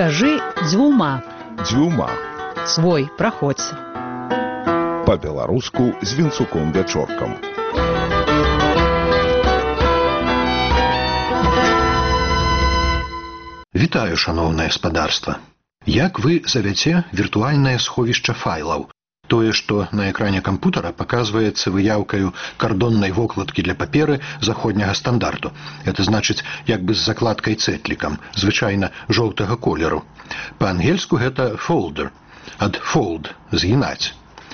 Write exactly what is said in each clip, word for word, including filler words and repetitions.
Скажи дзвюма. Дзвюма. Свой, праходзь. Па-беларуску з Вінцуком Вячоркам. Вітаю, шаноўнае спадарства. Як вы завяце віртуальнае сховішча файлаў? Тое, што на экране кампутара паказваецца выяўкаю кардоннай вокладкі для паперы заходняга стандарту. Это значыць, як бы з закладкай цэтлікам, звычайна жоўтага колеру. Па-ангельску гэта folder, ад fold, згінаць.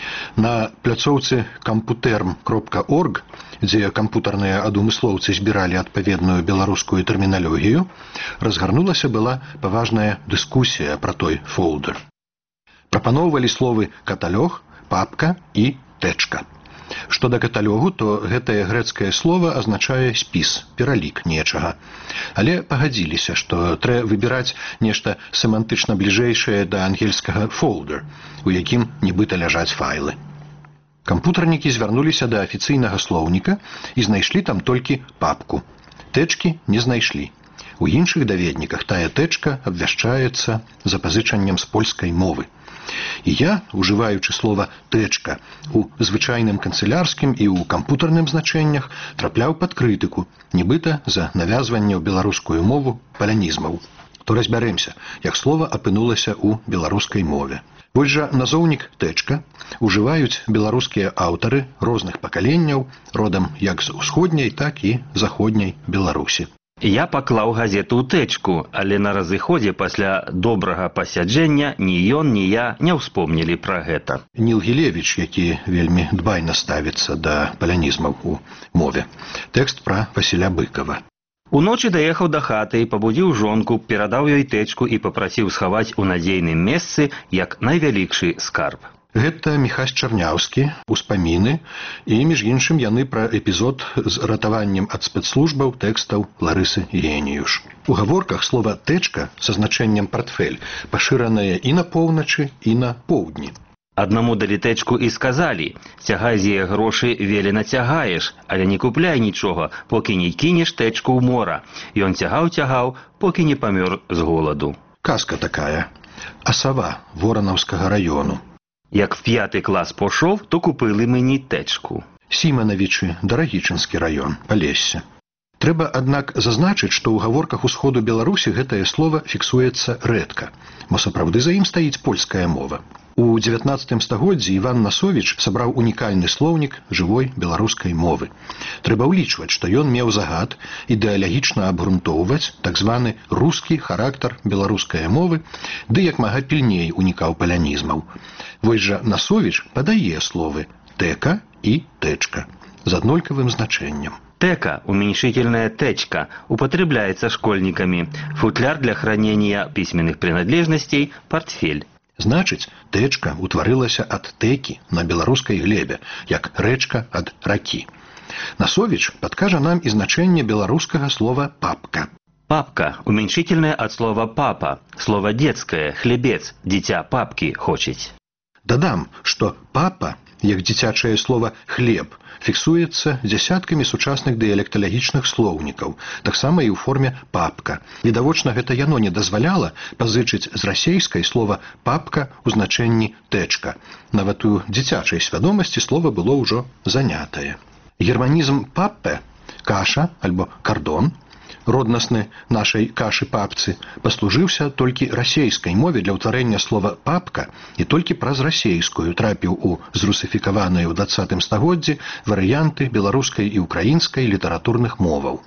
На пляцоўцы кампутерм кропка орг, дзе кампутарныя адумыслоўцы збіралі адпаведную беларускую тэрміналогію, разгарнулася была паважная дыскусія пра той фолдер. Прапаноўвалі словы каталог, папка і тэчка. Што да каталогу, то гэтае грэцкае слово азначае спіс, пералік нечага. Але пагадзіліся, што трэ выбіраць нешта семантычна бліжэйшае да ангельскага folder, у якім нібыта ляжаць файлы. Кампутарнікі звярнуліся да афіцыйнага слоўніка і знайшлі там толькі папку. Тэчкі не знайшлі. У іншых даведніках тая тэчка абвяшчаецца запазычаннем з польскай мовы. І я, ужываючы слова «тэчка» у звычайным канцылярскім і ў кампутарным значэннях, трапляў пад крытыку, нібыта за навязванне ў беларускую мову палянізмаў. То разбярэмся, як слова апынулася ў беларускай мове. Вось жа назоўнік «тэчка» ужываюць беларускія аўтары розных пакаленняў, родам як з усходняй, так і заходняй Беларусі. Я паклаў газету ў тэчку, але на разыходзе пасля добрага пасяджэння ні ён, ні я не ўспомнілі пра гэта. Ніл Гілевіч, які вельмі дбайна ставіцца да палянізмаў у мове. Тэкст пра Васіля Быкава. Уночы даехаў да хаты, пабудзіў жонку, перадаў ёй тэчку і папрасіў схаваць у надзейным месцы як найвялікшы скарб. Гэта Міхась Чарняўскі, успаміны, і, між іншым, яны пра эпізод з ратаваннем ад спецслужбаў тэкстаў Ларысы Геніюш. У гаворках слова «тэчка» са значэннем «партфель» пашыранае і на поўначы, і на поўдні. Аднаму далі тэчку і сказалі: «Цягай з яе грошы, велена цягаеш, але не купляй нічога, покі не кінеш тэчку ў мора». Ён цягаў-цягаў, покі не памёр з голаду. Казка такая. Асава Воранаўскага раёну. Як в п'ятый клас пошов, то купили мені тэчку. Сіманавічы, Дарагічынскі раён, Палессе. Трэба, аднак, зазначыць, што ў гаворках усходу Беларусі гэтае слова фіксуецца рэдка, бо сапраўды за ім стаіць польская мова. У дзевятнаццатым стагоддзі Іван Насовіч сабраў унікальны слоўнік жывой беларускай мовы. Трэба ўлічваць, што ён меў загад ідэалагічна абгрунтоўваць так званы рускі характар беларускай мовы, ды як мага пільней унікаў палянізмаў. Вось жа Насовіч падае словы «тэка» і «тэчка» з аднолькавым значэннем. Тэка, уменьшительная тэчка, употребляется школьниками. Футляр для хранения письменных принадлежностей – портфель. Значыць, тэчка утварылася ад тэкі на беларускай глебе, як рэчка ад ракі. Насовіч падкажа нам і значэнне беларускага слова «папка». Папка – уменьшительное от слова «папа». Слово детское, хлебец, дитя папки хочет. Дадам, што «папа», як дзіцячае слова «хлеб», фіксуецца дзясяткамі сучасных дыялекталагічных слоўнікаў, таксама і ў форме «папка». Відавочна, гэта яно не дазваляла пазычыць з расейскай слова «папка» у значэнні «тэчка». Нават у дзіцячай свядомасці слова было ўжо занятае. Германізм «паппе» – каша альбо кардон, роднасны нашай кашы-папцы, паслужыўся толькі расейскай мове для ўтварэння слова «папка» і толькі праз расейскую трапіў у зрусыфікаваныя ў дваццатым стагоддзі варыянты беларускай і украінскай літаратурных моваў.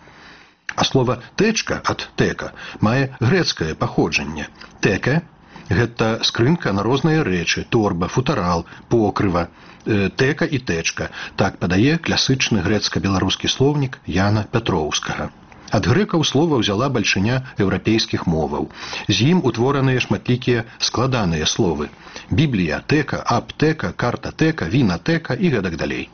А слова «тэчка» ад «тэка» мае грэцкае паходжанне. «Тэка» – гэта скрынка на розныя рэчы, торба, футарал, покрыва, «тэка» і «тэчка». Так падае класычны грэцка-беларускі слоўнік Яна Пятроўскага. Ад грэкаў слова ўзяла бальшыня еўрапейскіх моваў. З ім утвораныя шматлікія складаныя словы. Бібліятэка, аптэка, картатэка, вінатэка і гэтак далей.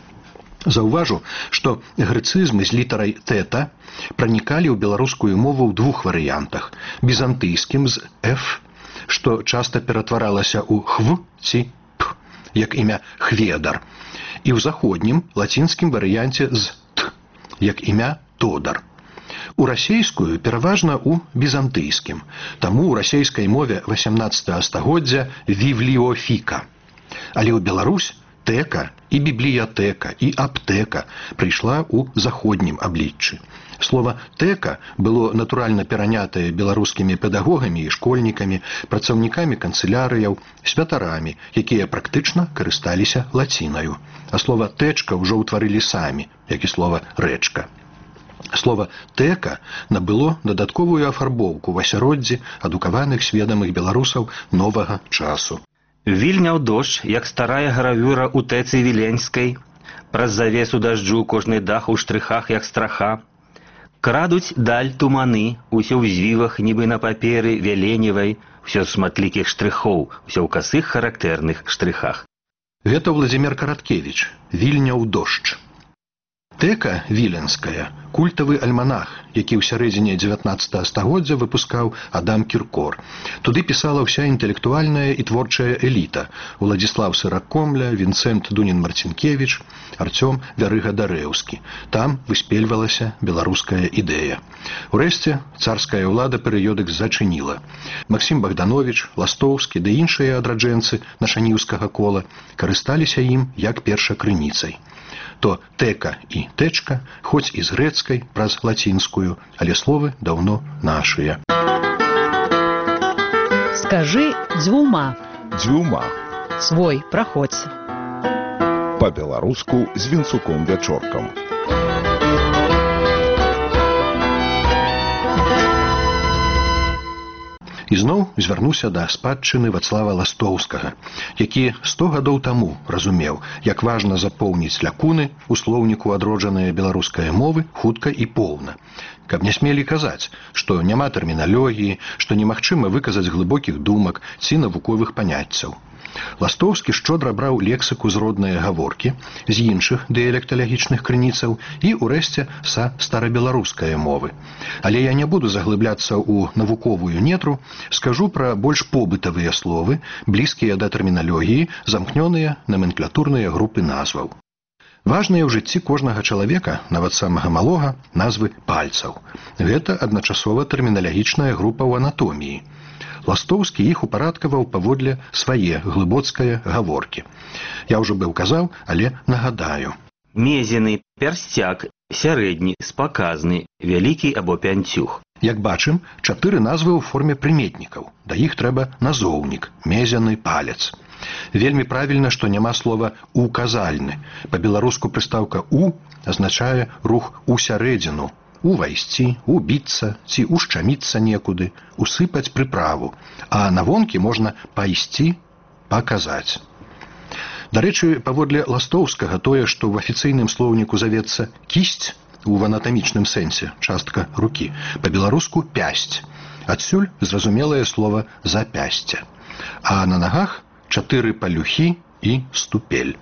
Заўважу, што грэцызмы з літарай «тэта» пранікалі ў беларускую мову ў двух варыянтах. Бізантыйскім з «эф», што часта ператваралася ў «хв» ці «п», як імя «хведар», і ў заходнім лацінскім варыянце з «т», як імя «тодар». У расейскую пераважна ў візантыйскім, таму ў расейскай мове васямнаццатага стагоддзя вібліофіка. Але ў Беларусь тэка і бібліятэка і аптэка прыйшла ў заходнім абліччы. Слова «тэка» было натуральна перанятае беларускімі педагогамі і школьнікамі, працаўнікамі канцылярыяў, святарамі, якія практычна карысталіся лацінаю. А слова «тэчка» ўжо ўтварылі самі, як і слова «рэчка». Слова «тэка» набыло дадатковую афарбоўку ў асяроддзі адукаваных сведамых беларусаў новага часу. Вільняў дождж, як старая гравюра ў тэцы віленскай, праз завесу дажджу кожны дах у штрыхах, як страха. Крадуць даль туманы, усё ў звівах, нібы на паперы вяленевай, усё з шматлікіх штрыхоў, усё ў касых характэрных штрыхах. Гэта Владзімір Караткевіч, «Вільняў дождж». Тэка віленская – культавы альманах, які ў сярэдзіне дзевятнаццатага стагоддзя выпускаў Адам Кіркор. Туды пісала ўся інтэлектуальная і творчая эліта – Уладзіслаў Сыракомля, Вінцэнт Дунін-Марцінкевіч, Арцём Вярыга-Дарэўскі. Там выспельвалася беларуская ідэя. Урэшце, царская ўлада перыёдык зачыніла. Максім Богданович, Ластоўскі ды іншыя адраджэнцы нашаніўскага кола карысталіся ім як першакрыніцай. То тэка і тэчка, хоць і з грэцкай праз лацінскую, але словы даўно нашыя. Скажи дзвюма. Дзвюма. Свой, праходзь. Па-беларуску з Вінцуком Вячоркам. Ізноў звярнуся да спадчыны Вацлава Ластоўскага, які сто гадоў таму разумеў, як важна запоўніць лякуны ў слоўніку адроджаныя беларускай мовы хутка і поўна. Каб не смелі казаць, што няма тэрміналогіі, што немагчыма выказаць глыбокіх думак ці навуковых паняццяў. Ластоўскі шчодра браў лексіку з роднае гаворкі, з іншых дыялекталагічных крыніцаў і, урэшце, са старабеларускае мовы. Але я не буду заглыбляцца ў навуковую нетру, скажу пра больш побытавыя словы, блізкія да тэрміналогіі, замкнёныя наменклатурныя групы назваў. Важныя ў жыцці кожнага чалавека, нават самага малога, назвы пальцаў. Гэта адначасова тэрміналагічная група ў анатоміі. Ластоўскі іх упарадкаваў паводле свае глыбоцкае гаворкі. Я ўжо быў казаў, але нагадаю. Мезіны, пярсцяк, сярэдні, спаказны, вялікі або пянцюх. Як бачым, чатыры назвы ў форме прыметнікаў. Да іх трэба назоўнік, мезяны палец. Вельмі правільна, што няма слова «указальны». Па-беларуску прыстаўка «у» азначае рух у сярэдзіну, увайсці, убіцца ці ушчаміцца некуды, усыпаць прыправу, а на вонкі можна пайсці, паказаць. Дарэчы, паводле Ластоўскага тое, што ў афіцыйным слоўніку завецца кісць, у анатамічным сэнсе, частка рукі, па-беларуску пясць. Адсюль зразумелае слова запясце. А на нагах чатыры палюхі і ступель.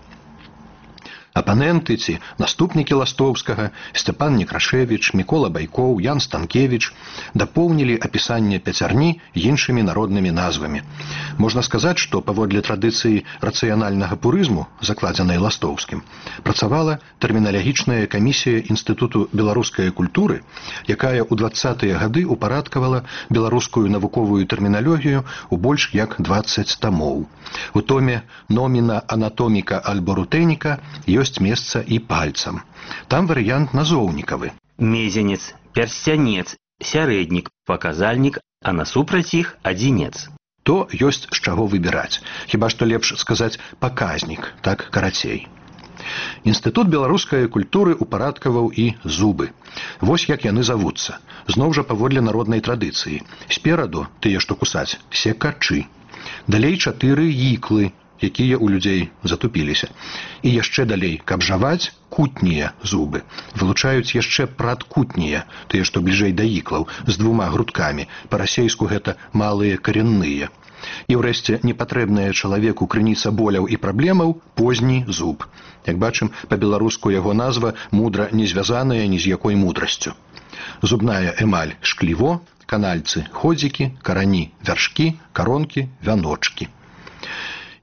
Апаненты ці наступнікі Ластоўскага, Сцяпан Некрашевіч, Мікола Байкоў, Ян Станкевіч дапоўнілі апісанне пяцярні іншымі народнымі назвамі. Можна сказаць, што паводле традыцыі рацыянальнага пурызму, закладзенай Ластоўскім, працавала тэрміналагічная камісія Інстытуту беларускай культуры, якая ў дваццатыя гады упарадкавала беларускую навуковую тэрміналогію ў больш як дваццаць тамоў. У томе «Номіна анатоміка альбо рутэніка» ёсць месца і пальцам. Там варыянт назоўнікавы. Мезенец, пярсцянец, сярэднік, паказальнік, а насупраць іх адзінец. То ёсць з чаго выбіраць. Хіба што лепш сказаць «паказнік», так карацей. Інстытут беларускай культуры упарадкаваў і зубы. Вось як яны завуцца. Зноў жа паводле народнай традыцыі. Спераду, тыя, што кусаць, секачы. Далей чатыры іклы, якія ў людзей затупіліся. І яшчэ далей, каб жаваць, кутнія зубы. Вылучаюць яшчэ прадкутнія, тыя, што бліжэй да іклаў, з двума грудкамі. Па-расейску гэта малыя каренныя. І ўрэшце непатрэбная чалавеку крыніца боляў і праблемаў позні зуб. Як бачым, па-беларуску яго назва мудра не звязаная ні з якой мудрасцю. Зубная эмаль шкліво, канальцы ходзікі, карані вяршкі, каронкі вяночкі.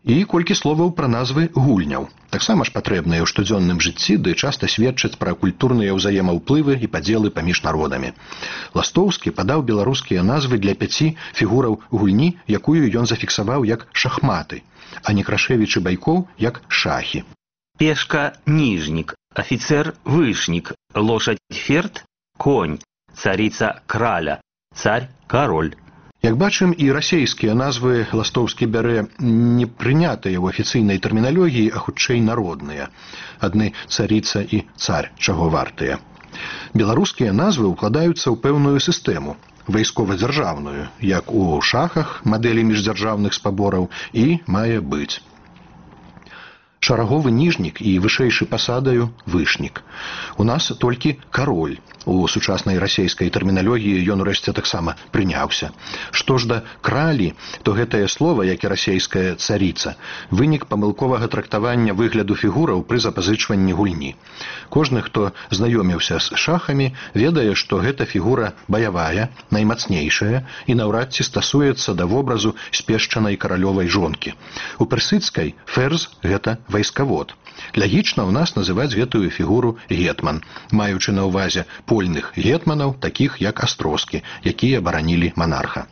І колькі словаў пра назвы гульняў. Таксама ж патрэбныя ў штодзённым жыцці, ды часта сведчаць пра культурныя ўзаемаўплывы і падзелы паміж народамі. Ластоўскі падаў беларускія назвы для пяці фігураў гульні, якую ён зафіксаваў як шахматы, а Некрашевіч і Байкоў як шахі. Пешка – ніжнік, афіцер – вышнік, лошадь – ферт, конь, царица – краля, царь – король. Як бачым, і расейскія назвы Ластоўскі бярэ не прынятыя ў афіцыйнай тэрміналогіі, а хутчэй народныя. Адны царица і царь, чаго вартыя. Беларускія назвы ўкладаюцца ў пэўную сістэму, вайскова-дзяржаўную, як у шахах, мадэлі міждзяржаўных спабораў, і мае быць. Шараговы ніжнік і вышэйшы пасадаю вышнік. У нас толькі кароль. У сучаснай расейскай тэрміналогіі ён урэшце таксама прыняўся. Што ж да кралі, то гэтае слова, як і расейская царица, вынік памылковага трактавання выгляду фігураў пры запазычванні гульні. Кожны, хто знаёміўся з шахамі, ведае, што гэта фігура баявая, наймацнейшая і наўрад ці стасуецца да вобразу спешчанай каралёвай жонкі. У персыцкай ферз гэта вайскавод. Лягічна ў нас называць гэтую фігуру гетман, маючы на ўвазе польных гетманаў, такіх як Астроскі, якія баранілі манарха.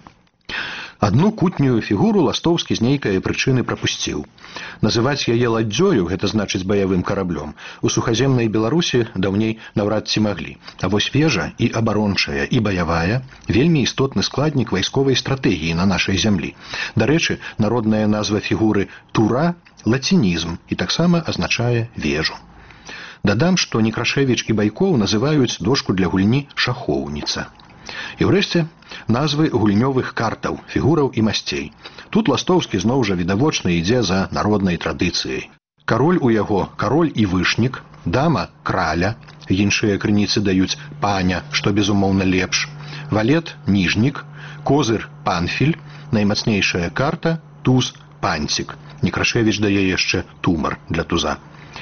Адну кутнюю фігуру Ластоўскі з нейкай прычыны прапусціў. Называць яе ладдзёю, гэта значыць баявым караблём, у сухаземнай Беларусі даўней наўрад ці маглі. А вось вежа і абарончая, і баявая вельмі істотны складнік вайсковай стратэгіі на нашай зямлі. Дарэчы, народная назва фігуры тура – лацінізм і таксама азначае вежу. Дадам, што Некрашевіч і Байкоў называюць дошку для гульні шахоўніца. І ўрэшце, назвы гульнёвых картаў, фігураў і масцей. Тут Ластоўскі зноў жа відавочна ідзе за народнай традыцыяй. Кароль у яго кароль і вышнік, дама – краля, іншыя крыніцы даюць паня, што безумоўна лепш, валет – ніжнік, козыр – панфіль, наймацнейшая карта – туз – панцік. Некрашевіч дае яшчэ тумар для туза.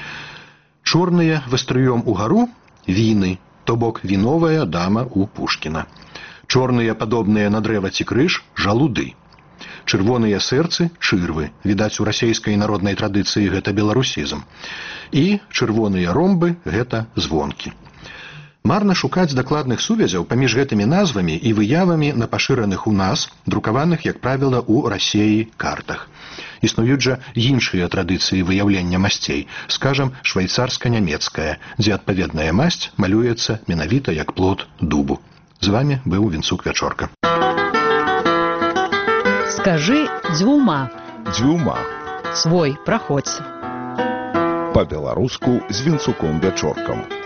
Чорныя вастрыём угару – віны, то бок віновая дама у Пушкіна. Чорныя, падобныя на дрэва ці крыж – жалуды. Чырвоныя сэрцы – чырвы. Відаць, у расейскай народнай традыцыі гэта беларусізм. І чырвоныя ромбы – гэта звонкі. Марна шукаць дакладных сувязяў паміж гэтымі назвамі і выявамі на пашыраных у нас, друкаваных, як правіла, у Расеі картах. Існуюць жа іншыя традыцыі выяўлення масцей, скажам, швайцарска-нямецкая, дзе адпаведная масць малюецца менавіта як плод дубу. З вамі быў Вінцук Вячорка. Скажы дзвюма. Дзвюма. Свой праходзь. Па-беларуску з Вінцуком Вячоркам.